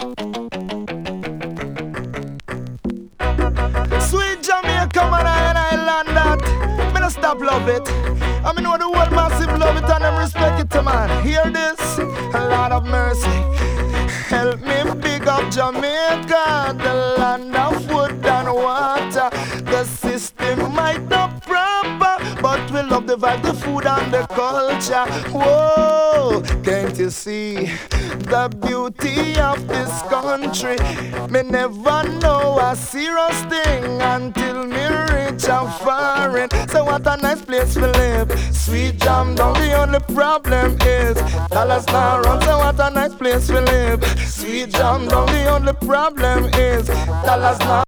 Sweet Jamaica, man, I land that. Me no stop love it. I mean, know the world massive love it and them respect it, man. Hear this, a lot of mercy. Help me big up Jamaica, the land of wood and water. The system might not proper, but we love the vibe, the food and the culture. Whoa, can't you see the beauty of this country? Me never know a serious thing until me reach a foreign. So what a nice place to live. Sweet Jam down, the only problem is dollars not run. So what a nice place to live. Sweet Jam down, the only problem is dollars not